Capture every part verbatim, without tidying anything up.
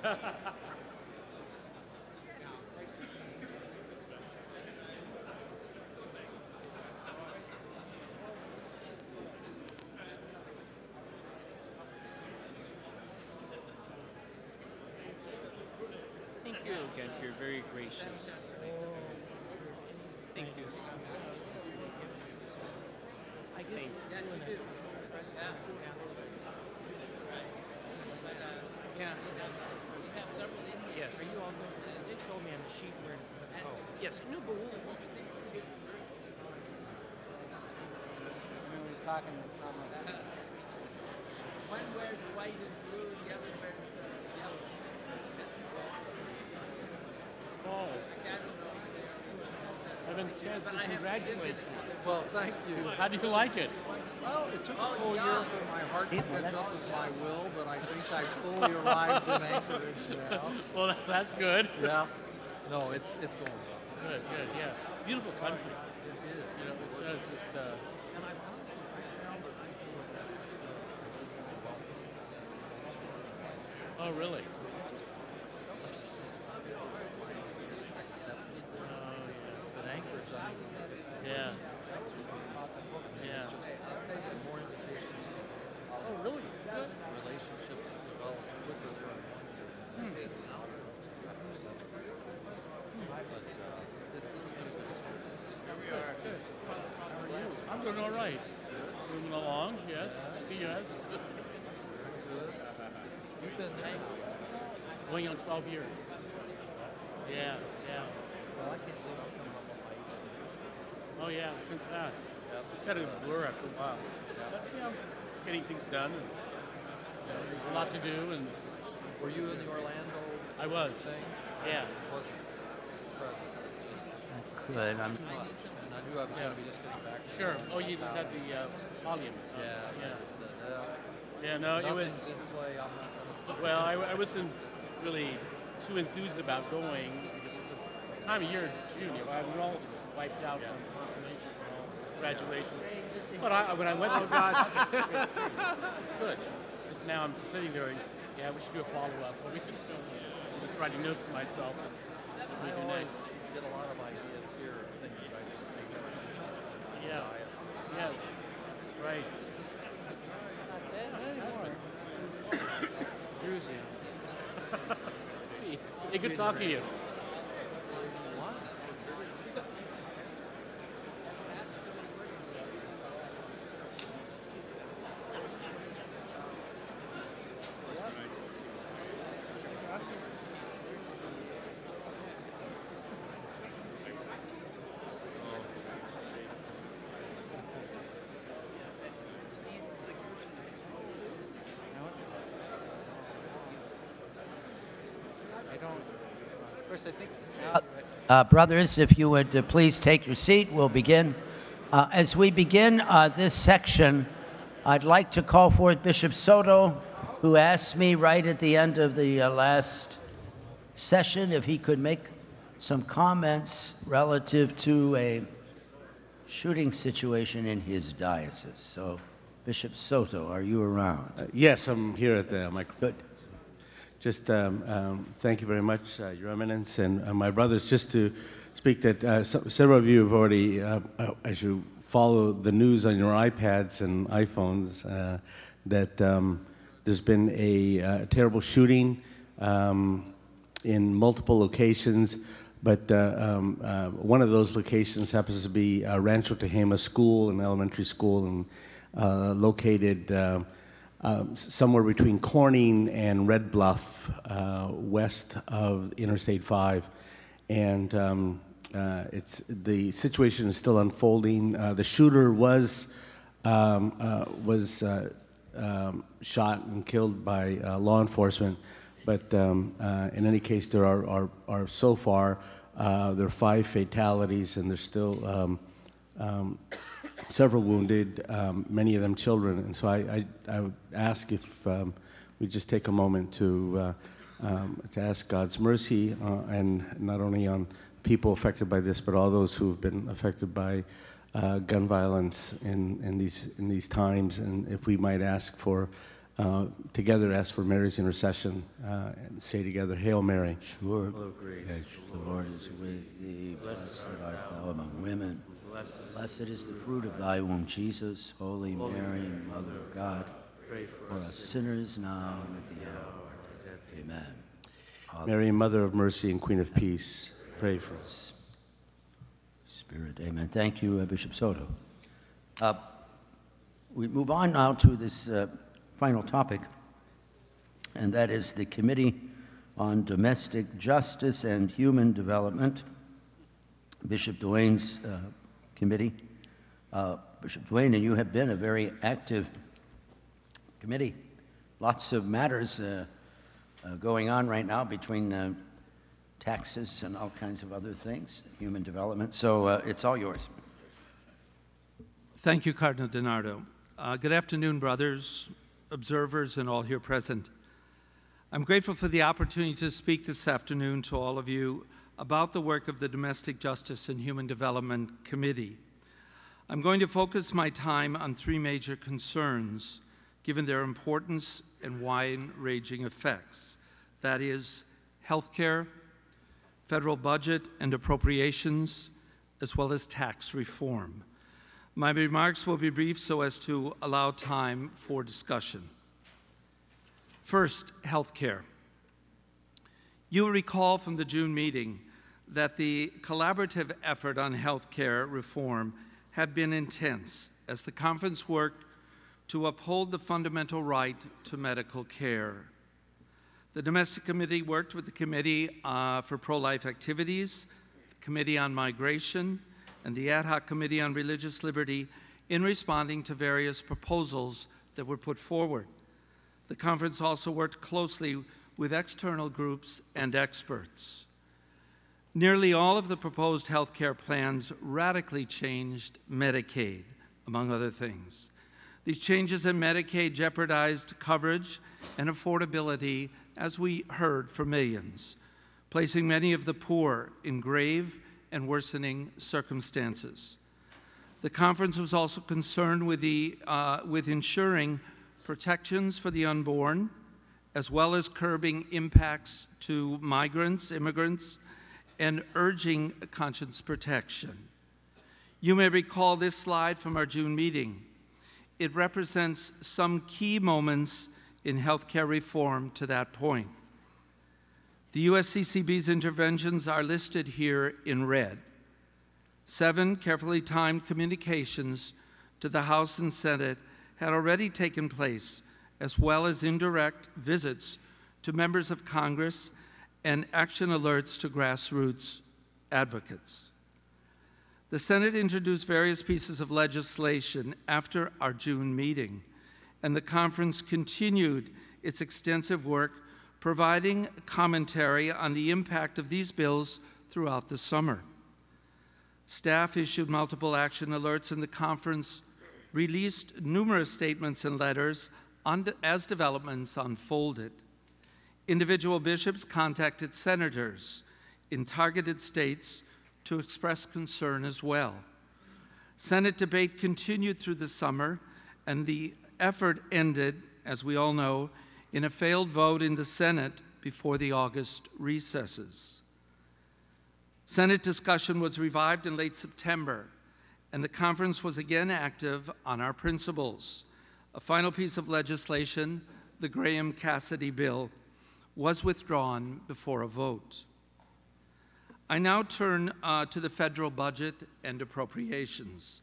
Thank you again for your very gracious. Thank you. I guess Thank they're doing it. Yeah. Yes. Are you all going? They told me on the sheet where to put it. Oh. Yes. No, but we'll. He was talking to someone. One wears white and blue, and the other wears yellow. Paul, I have a chance to congratulate you. Well, thank you. How do you like it? Well, it took a full year for my heart to catch up with my will, but I think I fully arrived in Anchorage now. Well, that- that's good. Yeah. No, it's it's going well. Good, good, yeah. Beautiful country. It is. You know, it's, uh, it's just, uh, And I've honestly, I found that I feel like it's uh, a little more welcome. oh, really? Accepted there. Oh, But Anchorage, I mean, yeah. thanks for being hot and book. Yeah. It's just the more invitations, Oh, really? Good. relationships have developed quicker than one year. But uh, it's, it's been a good experience. Here we are. Good. How are you? I'm doing all right. Moving along, yes. Yes. You've been there. Going on twelve years. Yeah, yeah. Well, I can't believe I'm coming up on my eighth. Oh, yeah, it's fast. Yep. It's got to blur after a while. But, you know, getting things done. And, you know, there's a lot to do, and Were you in the Orlando I was. thing? Yeah. Wasn't present. It just Could. I'm. too much. And I knew I was Yeah. going to be just getting back to Sure. it. Oh, you just had the uh, volume. Yeah. Yeah. I just said, uh, Yeah, no, it was. nothing's in play. I'm not going to. Well, I, I wasn't really too enthused about going because it's a time of year, June. You know, I- we're all wiped out on confirmations and all, graduations. But I, when I went, oh gosh, it's good. Just now I'm sitting there and, yeah, we should do a follow-up. Or we could, I'm just writing notes to myself. And I maybe always next. get a lot of ideas here, things that I didn't think of on Yeah. diets. Yes, right. Druzy. See, hey, good talking to you. I don't. Of course, I think. Uh, brothers, if you would uh, please take your seat, we'll begin. Uh, as we begin uh, this section, I'd like to call forth Bishop Soto, who asked me right at the end of the uh, last session if he could make some comments relative to a shooting situation in his diocese. So, Bishop Soto, are you around? Uh, Yes, I'm here at the microphone. Good. Just um, um, thank you very much, uh, Your Eminence, and uh, my brothers, just to speak that uh, so, several of you have already, uh, uh, as you follow the news on your iPads and iPhones, uh, that um, there's been a uh, terrible shooting um, in multiple locations, but uh, um, uh, one of those locations happens to be uh, Rancho Tehama School, an elementary school, and uh, located uh, um, somewhere between Corning and Red Bluff, uh, west of Interstate five. And um, uh, it's, the situation is still unfolding. Uh, the shooter was, um, uh, was uh, um, shot and killed by uh, law enforcement. But um, uh, in any case, there are, are, are so far, uh, there are five fatalities, and there's still um, um, several wounded, um, many of them children. And so I, I, I would ask if um, we just take a moment to, uh, um, to ask God's mercy, uh, and not only on people affected by this, but all those who have been affected by uh, gun violence in, in, these, in these times. And if we might ask for uh, together ask for Mary's intercession uh, and say together, Hail Mary. Sure. Full of grace. Yes, the Lord is with thee. Blessed art thou among women. Blessed is the fruit of thy womb, Jesus. Holy Mary, Mother of God, Pray for us sinners now and at the hour of our death. Amen. Mary, Mother of Mercy and Queen of Peace, pray for us. Spirit, amen. Thank you, uh, Bishop Soto. Uh, we move on now to this uh, final topic, and that is the Committee on Domestic Justice and Human Development, Bishop Duane's uh, committee. Uh, Bishop Duane, and you have been a very active committee. Lots of matters uh, uh, going on right now between uh, taxes and all kinds of other things, human development. So uh, it's all yours. Thank you, Cardinal DiNardo. Uh, good afternoon, brothers, observers, and all here present. I'm grateful for the opportunity to speak this afternoon to all of you about the work of the Domestic Justice and Human Development Committee. I'm going to focus my time on three major concerns, given their importance and wide-ranging effects. That is, healthcare, federal budget and appropriations, as well as tax reform. My remarks will be brief so as to allow time for discussion. First, healthcare. You will recall from the June meeting that the collaborative effort on healthcare reform had been intense as the conference worked to uphold the fundamental right to medical care. The Domestic Committee worked with the Committee uh, for Pro-Life Activities, the Committee on Migration, and the Ad Hoc Committee on Religious Liberty in responding to various proposals that were put forward. The conference also worked closely with external groups and experts. Nearly all of the proposed health care plans radically changed Medicaid, among other things. These changes in Medicaid jeopardized coverage and affordability, as we heard, for millions, placing many of the poor in grave and worsening circumstances. The conference was also concerned with, the, uh, with ensuring protections for the unborn, as well as curbing impacts to migrants, immigrants, and urging conscience protection. You may recall this slide from our June meeting. It represents some key moments in healthcare reform to that point. The U S C C B's interventions are listed here in red. Seven carefully timed communications to the House and Senate had already taken place, as well as indirect visits to members of Congress and action alerts to grassroots advocates. The Senate introduced various pieces of legislation after our June meeting, and the conference continued its extensive work providing commentary on the impact of these bills throughout the summer. Staff issued multiple action alerts, and the conference released numerous statements and letters on, as developments unfolded. Individual bishops contacted senators in targeted states to express concern as well. Senate debate continued through the summer, and the effort ended, as we all know, in a failed vote in the Senate before the August recesses. Senate discussion was revived in late September, and the conference was again active on our principles. A final piece of legislation, the Graham-Cassidy bill, was withdrawn before a vote. I now turn uh, to the federal budget and appropriations.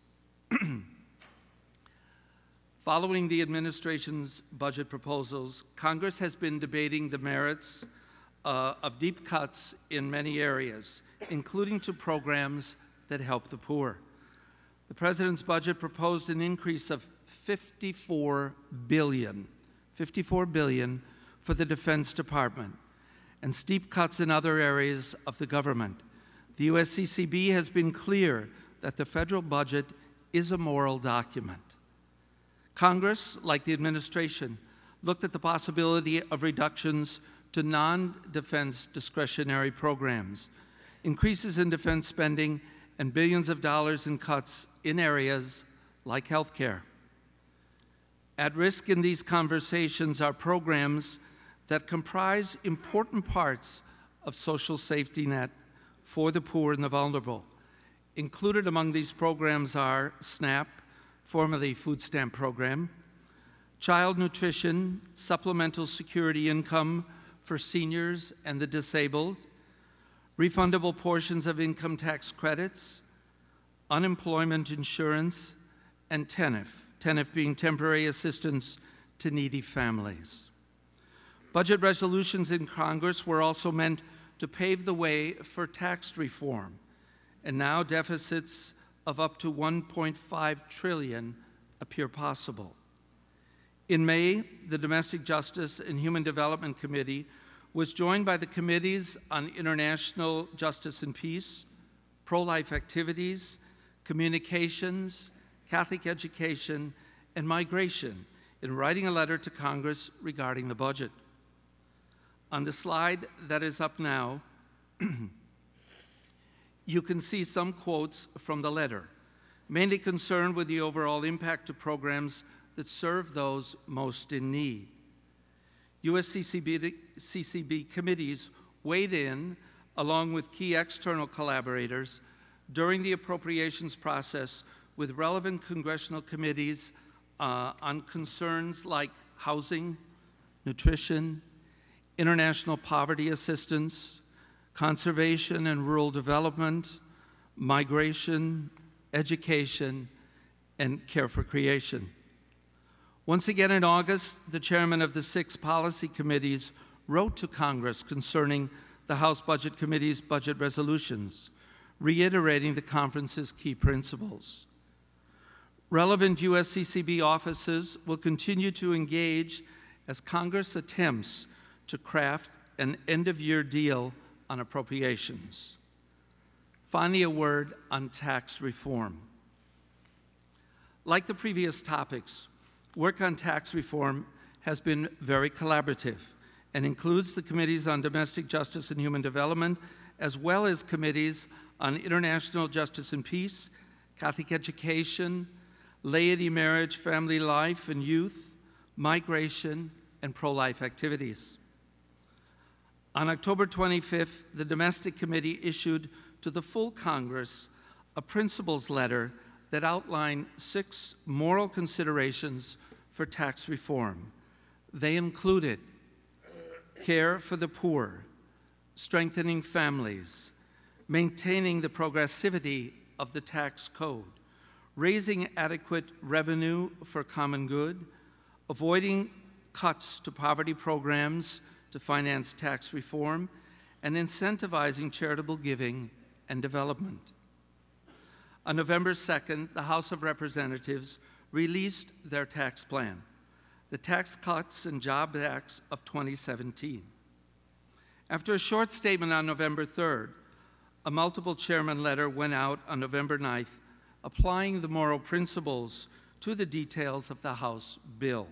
Following the administration's budget proposals, Congress has been debating the merits uh, of deep cuts in many areas, including to programs that help the poor. The President's budget proposed an increase of fifty-four billion dollars, fifty-four billion dollars for the Defense Department, and steep cuts in other areas of the government. The U S C C B has been clear that the federal budget is a moral document. Congress, like the administration, looked at the possibility of reductions to non-defense discretionary programs, increases in defense spending, and billions of dollars in cuts in areas like health care. At risk in these conversations are programs that comprise important parts of social safety net for the poor and the vulnerable. Included among these programs are SNAP, formerly Food Stamp Program, child nutrition, supplemental security income for seniors and the disabled, refundable portions of income tax credits, unemployment insurance, and T E N F, T E N F being temporary assistance to needy families. Budget resolutions in Congress were also meant to pave the way for tax reform, and now deficits of up to one point five trillion dollars appear possible. In May, the Domestic Justice and Human Development Committee was joined by the Committees on International Justice and Peace, Pro-Life Activities, Communications, Catholic Education, and Migration in writing a letter to Congress regarding the budget. On the slide that is up now, you can see some quotes from the letter, mainly concerned with the overall impact of programs that serve those most in need. U S C C B, C C B committees weighed in, along with key external collaborators, during the appropriations process with relevant congressional committees uh, on concerns like housing, nutrition, international poverty assistance, conservation and rural development, migration, education, and care for creation. Once again in August, the chairman of the six policy committees wrote to Congress concerning the House Budget Committee's budget resolutions, reiterating the conference's key principles. Relevant U S C C B offices will continue to engage as Congress attempts to craft an end-of-year deal on appropriations. Finally, a word on tax reform. Like the previous topics, work on tax reform has been very collaborative and includes the Committees on Domestic Justice and Human Development, as well as committees on International Justice and Peace, Catholic Education, Laity, Marriage, Family Life and Youth, Migration, and pro-life activities. On October twenty-fifth, the Domestic Committee issued to the full Congress a principles letter that outlined six moral considerations for tax reform. They included care for the poor, strengthening families, maintaining the progressivity of the tax code, raising adequate revenue for common good, avoiding cuts to poverty programs to finance tax reform, and incentivizing charitable giving and development. On November second, the House of Representatives released their tax plan, the Tax Cuts and Jobs Act of twenty seventeen. After a short statement on November third, a multiple chairman letter went out on November ninth, applying the moral principles to the details of the House bill.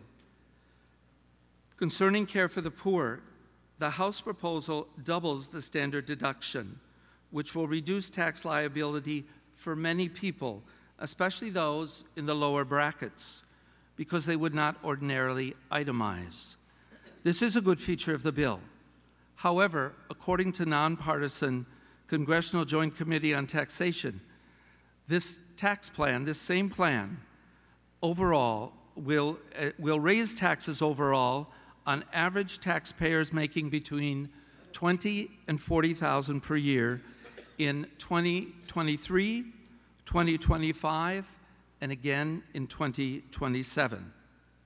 Concerning care for the poor, the House proposal doubles the standard deduction, which will reduce tax liability for many people, especially those in the lower brackets, because they would not ordinarily itemize. This is a good feature of the bill. However, according to nonpartisan Congressional Joint Committee on Taxation, this tax plan, this same plan, overall will, uh, will raise taxes overall on average taxpayers making between twenty and forty thousand per year in twenty twenty-three, twenty twenty-five, and again in twenty twenty-seven.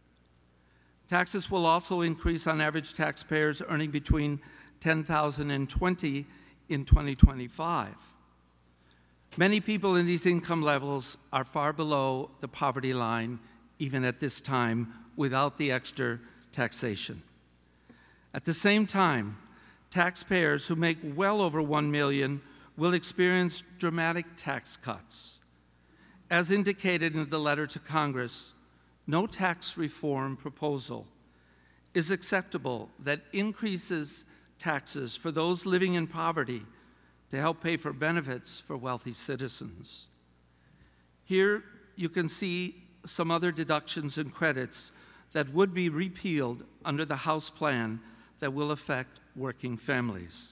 Taxes will also increase on average taxpayers earning between ten thousand and twenty in twenty twenty-five. Many people in these income levels are far below the poverty line, even at this time, without the extra taxation. At the same time, taxpayers who make well over one million dollars will experience dramatic tax cuts. As indicated in the letter to Congress, no tax reform proposal is acceptable that increases taxes for those living in poverty to help pay for benefits for wealthy citizens. Here you can see some other deductions and credits that would be repealed under the House plan that will affect working families.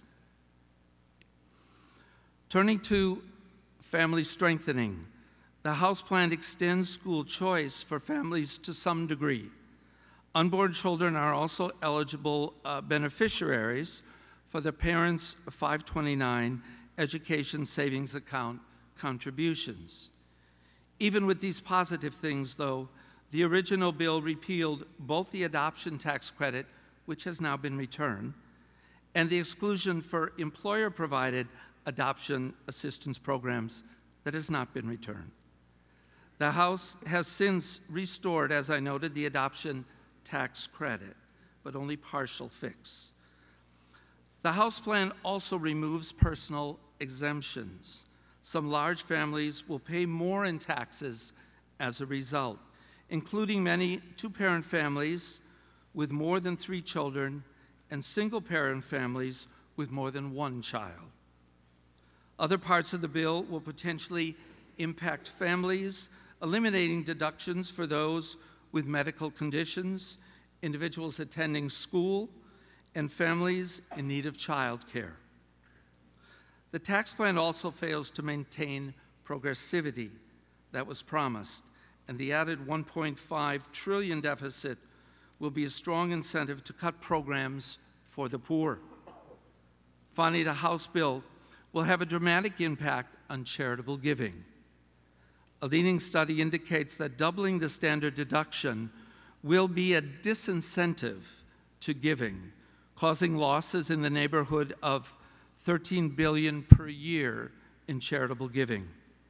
Turning to family strengthening, the House plan extends school choice for families to some degree. Unborn children are also eligible uh, beneficiaries for their parents' five twenty-nine education savings account contributions. Even with these positive things, though, the original bill repealed both the adoption tax credit, which has now been returned, and the exclusion for employer-provided adoption assistance programs that has not been returned. The House has since restored, as I noted, the adoption tax credit, but only partial fix. The House plan also removes personal exemptions. Some large families will pay more in taxes as a result, including many two-parent families with more than three children and single-parent families with more than one child. Other parts of the bill will potentially impact families, eliminating deductions for those with medical conditions, individuals attending school, and families in need of child care. The tax plan also fails to maintain progressivity that was promised, and the added one point five trillion dollars deficit will be a strong incentive to cut programs for the poor. Finally, the House bill will have a dramatic impact on charitable giving. A leading study indicates that doubling the standard deduction will be a disincentive to giving, causing losses in the neighborhood of thirteen billion dollars per year in charitable giving.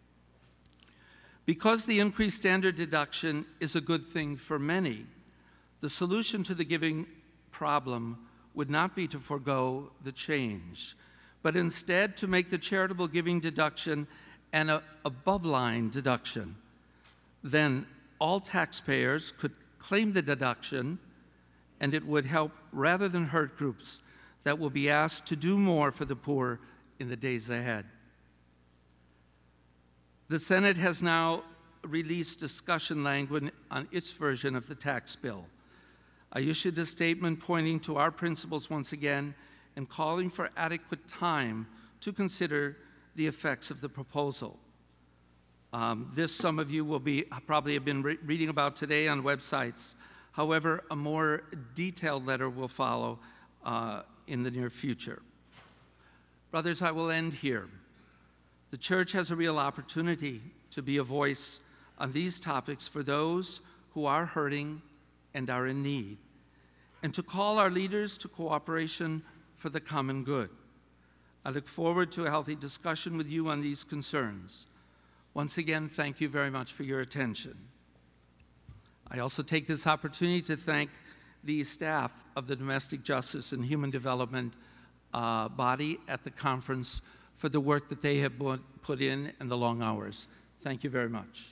Because the increased standard deduction is a good thing for many, the solution to the giving problem would not be to forego the change, but instead to make the charitable giving deduction an above-line deduction. Then all taxpayers could claim the deduction, and it would help rather than hurt groups that will be asked to do more for the poor in the days ahead. The Senate has now released discussion language on its version of the tax bill. I issued a statement pointing to our principles once again and calling for adequate time to consider the effects of the proposal. Um, this, some of you will be probably have been re reading about today on websites. However, a more detailed letter will follow uh, in the near future. Brothers, I will end here. The church has a real opportunity to be a voice on these topics for those who are hurting and are in need, and to call our leaders to cooperation for the common good. I look forward to a healthy discussion with you on these concerns. Once again, thank you very much for your attention. I also take this opportunity to thank the staff of the Domestic Justice and Human Development uh, body at the conference for the work that they have put in and the long hours. Thank you very much.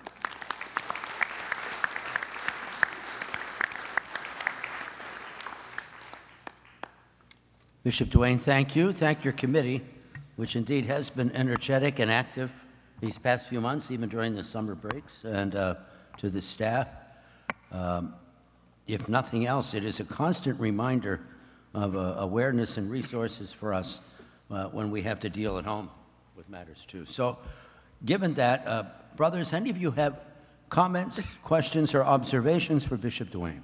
Bishop Duane, thank you. Thank your committee, which indeed has been energetic and active these past few months, even during the summer breaks, and uh, to the staff. Um, if nothing else, it is a constant reminder of uh, awareness and resources for us uh, when we have to deal at home with matters too. So, given that, uh, brothers, any of you have comments, questions, or observations for Bishop Duane?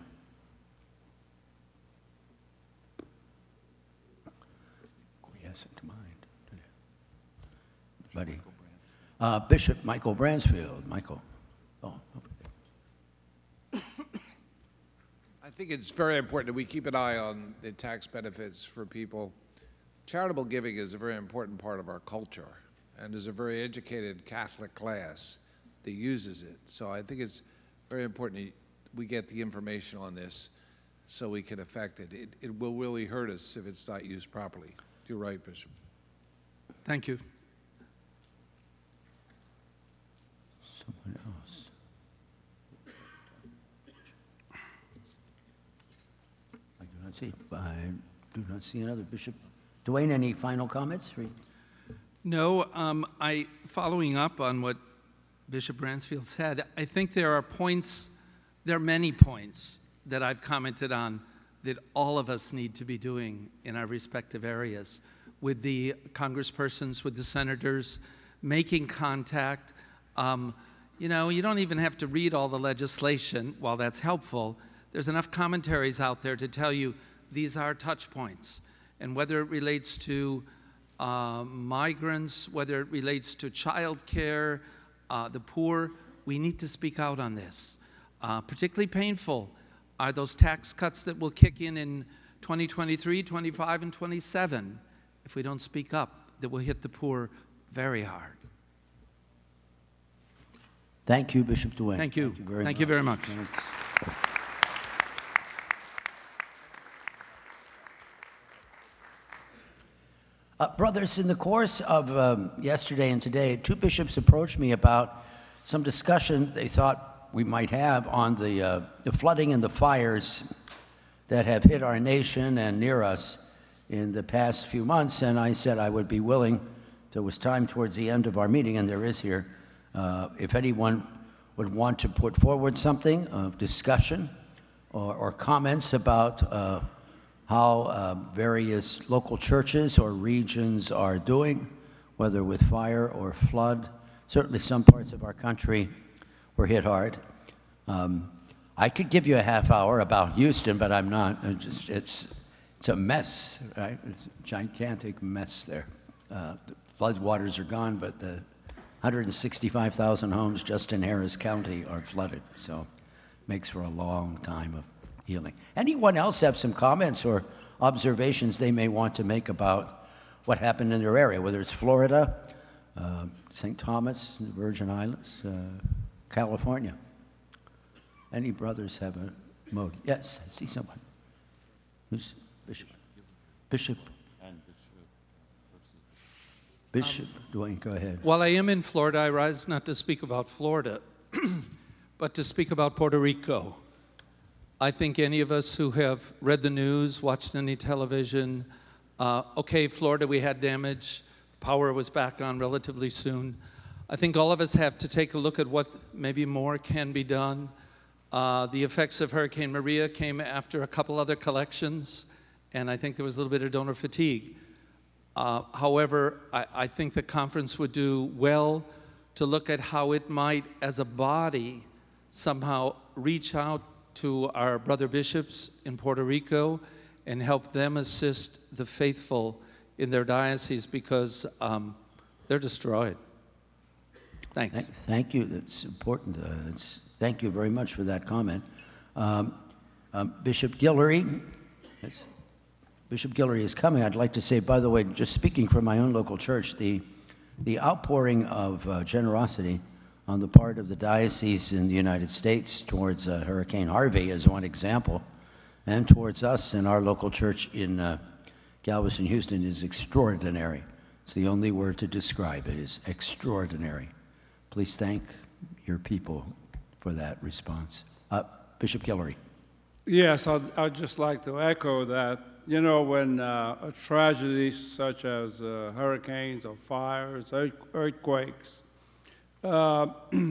To mind, buddy. Uh, Bishop Michael Bransfield. Michael. Oh, I think it's very important that we keep an eye on the tax benefits for people. Charitable giving is a very important part of our culture, and there's a very educated Catholic class that uses it. So I think it's very important that we get the information on this so we can affect it. It, it will really hurt us if it's not used properly. You're right, Bishop. Thank you. Someone else. I do not see. I do not see another. Bishop Duane, any final comments? No. Um, I following up on what Bishop Bransfield said. I think there are points. There are many points that I've commented on that all of us need to be doing in our respective areas, with the congresspersons, with the senators, making contact. Um, you know, you don't even have to read all the legislation. While that's helpful, there's enough commentaries out there to tell you these are touch points. And whether it relates to uh, migrants, whether it relates to child care, uh, the poor, we need to speak out on this. Uh, particularly painful are those tax cuts that will kick in in twenty twenty-three, twenty-five, and twenty-seven. If we don't speak up, that will hit the poor very hard. Thank you, Bishop Duane. Thank you. Thank you very Thank much. you very much. Thanks. Uh, brothers, in the course of um, yesterday and today, two bishops approached me about some discussion they thought we might have on the, uh, the flooding and the fires that have hit our nation and near us in the past few months, and I said I would be willing, there was time towards the end of our meeting, and there is here, uh, if anyone would want to put forward something, uh, discussion or, or comments about uh, how uh, various local churches or regions are doing, whether with fire or flood. Certainly some parts of our country were hit hard. Um, I could give you a half hour about Houston, but I'm not. It's, just, it's, it's a mess, right? It's a gigantic mess there. Uh, the flood waters are gone, but the one hundred sixty-five thousand homes just in Harris County are flooded, so it makes for a long time of healing. Anyone else have some comments or observations they may want to make about what happened in their area, whether it's Florida, uh, Saint Thomas, the Virgin Islands, uh, California? Any brothers have a mode? Yes, I see someone. Who's Bishop? Bishop? Bishop Duane, go ahead. While I am in Florida, I rise not to speak about Florida, but to speak about Puerto Rico. I think any of us who have read the news, watched any television, uh, okay, Florida, we had damage. Power was back on relatively soon. I think all of us have to take a look at what maybe more can be done. Uh, the effects of Hurricane Maria came after a couple other collections, and I think there was a little bit of donor fatigue. Uh, however, I, I think the conference would do well to look at how it might, as a body, somehow reach out to our brother bishops in Puerto Rico and help them assist the faithful in their diocese, because um, they're destroyed. Thanks. Thank, thank you. That's important. Uh, it's, thank you very much for that comment. Um, um, Bishop Guillory, yes. Bishop Guillory is coming. I'd like to say, by the way, just speaking from my own local church, the, the outpouring of uh, generosity on the part of the diocese in the United States towards uh, Hurricane Harvey is one example, and towards us in our local church in uh, Galveston, Houston is extraordinary. It's the only word to describe it, is extraordinary. Please thank your people for that response. Uh, Bishop Guillory. Yes, I'd, I'd just like to echo that. You know, when uh, a tragedy such as uh, hurricanes or fires, earthquakes, uh,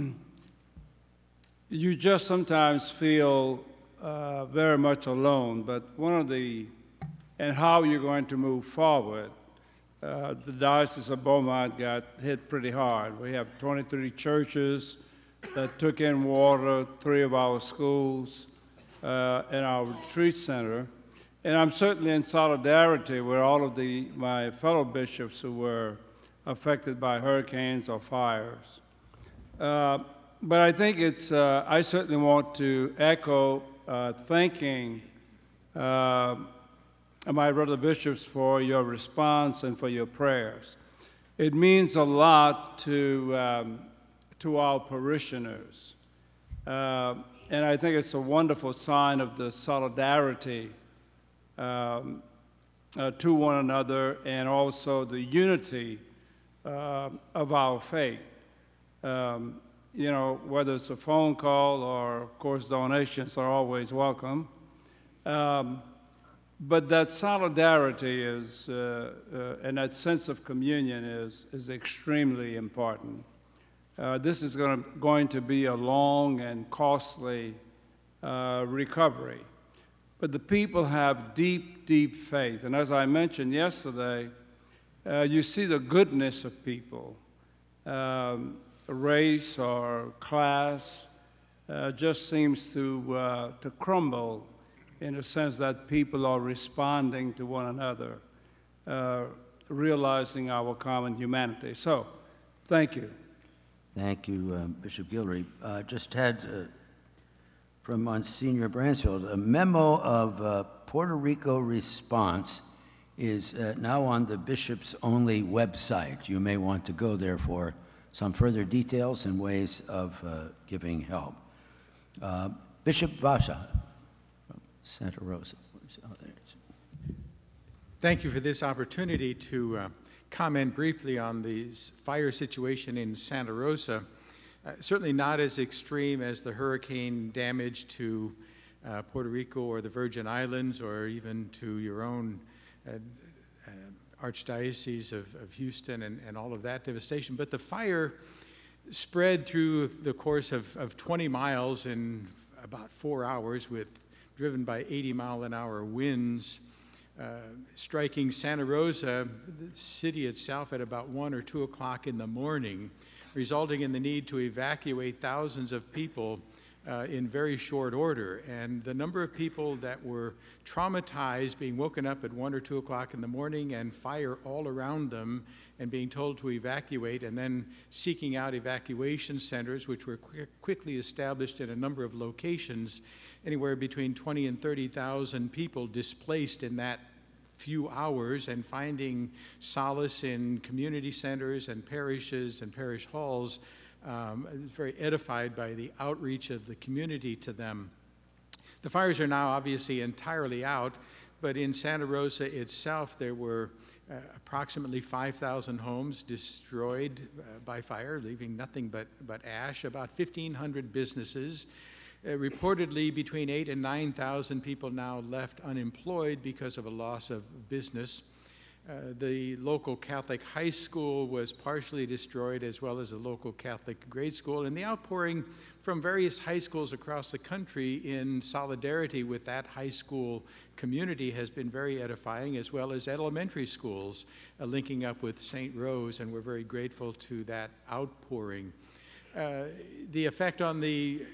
you just sometimes feel uh, very much alone. But one of the, and how you're going to move forward, uh, the Diocese of Beaumont got hit pretty hard. We have twenty-three churches that took in water, three of our schools, uh, and our retreat center. And I'm certainly in solidarity with all of the, my fellow bishops who were affected by hurricanes or fires. Uh, but I think it's, uh, I certainly want to echo uh, thanking uh, my brother bishops for your response and for your prayers. It means a lot to, um, to our parishioners. Uh, and I think it's a wonderful sign of the solidarity Um, uh, to one another, and also the unity uh, of our faith. Um, you know, whether it's a phone call or, of course, donations are always welcome. Um, but that solidarity is, uh, uh, and that sense of communion is, is extremely important. Uh, this is gonna, going to be a long and costly uh, recovery. But the people have deep, deep faith. And as I mentioned yesterday, uh, you see the goodness of people. Um, race or class uh, just seems to, uh, to crumble in the sense that people are responding to one another, uh, realizing our common humanity. So, thank you. Thank you, uh, Bishop Guillory. Uh, just had uh, from Monsignor Bransfield, a memo of uh, Puerto Rico response is uh, now on the bishop's only website. You may want to go there for some further details and ways of uh, giving help. Uh, Bishop Vacha from Santa Rosa. Oh, there it is. Thank you for this opportunity to uh, comment briefly on the fire situation in Santa Rosa. Uh, certainly not as extreme as the hurricane damage to uh, Puerto Rico or the Virgin Islands or even to your own uh, uh, Archdiocese of, of Houston and, and all of that devastation. But the fire spread through the course of, of twenty miles in about four hours with driven by eighty mile an hour winds, uh, striking Santa Rosa, the city itself, at about one or two o'clock in the morning, resulting in the need to evacuate thousands of people uh, in very short order. And the number of people that were traumatized, being woken up at one or two o'clock in the morning and fire all around them and being told to evacuate, and then seeking out evacuation centers, which were qu- quickly established in a number of locations, anywhere between twenty and thirty thousand people displaced in that few hours, and finding solace in community centers and parishes and parish halls. Um, I was very edified by the outreach of the community to them. The fires are now obviously entirely out, but in Santa Rosa itself there were uh, approximately five thousand homes destroyed uh, by fire, leaving nothing but, but ash, about fifteen hundred businesses. Uh, reportedly, between eight and nine thousand people now left unemployed because of a loss of business. Uh, the local Catholic high school was partially destroyed, as well as a local Catholic grade school. And the outpouring from various high schools across the country in solidarity with that high school community has been very edifying, as well as elementary schools uh, linking up with Saint Rose, and we're very grateful to that outpouring. Uh, the effect on the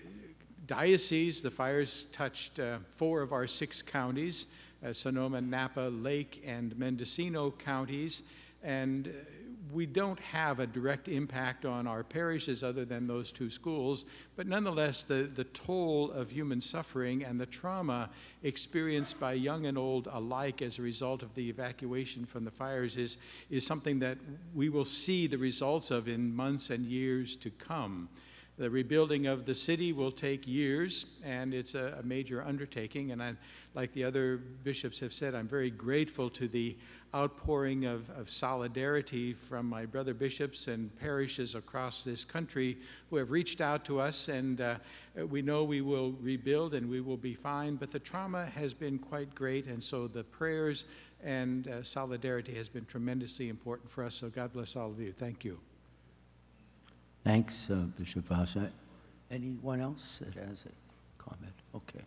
diocese, the fires touched uh, four of our six counties, uh, Sonoma, Napa, Lake, and Mendocino counties, and uh, we don't have a direct impact on our parishes other than those two schools, but nonetheless the, the toll of human suffering and the trauma experienced by young and old alike as a result of the evacuation from the fires is, is something that we will see the results of in months and years to come. The rebuilding of the city will take years, and it's a, a major undertaking. And I, like the other bishops have said, I'm very grateful to the outpouring of, of solidarity from my brother bishops and parishes across this country who have reached out to us, and uh, we know we will rebuild and we will be fine, but the trauma has been quite great, and so the prayers and uh, solidarity has been tremendously important for us. So God bless all of you. Thank you. Thanks, uh, Bishop Vacha. Anyone else that has a comment? Okay.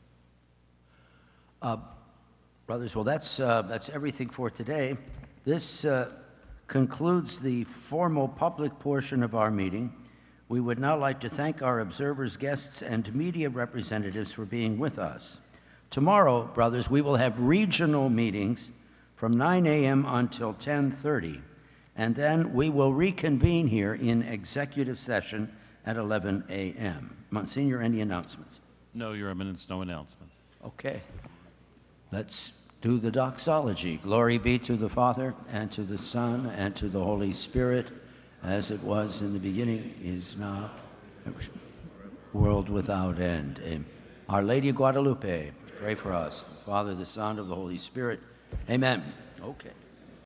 Uh, brothers, well, that's, uh, that's everything for today. This uh, concludes the formal public portion of our meeting. We would now like to thank our observers, guests, and media representatives for being with us. Tomorrow, brothers, we will have regional meetings from nine a m until ten thirty. And then we will reconvene here in executive session at eleven a m Monsignor, any announcements? No, Your Eminence, no announcements. Okay. Let's do the doxology. Glory be to the Father, and to the Son, and to the Holy Spirit, as it was in the beginning, is now, world without end. Amen. Our Lady of Guadalupe, pray for us. The Father, the Son, of the Holy Spirit. Amen. Okay.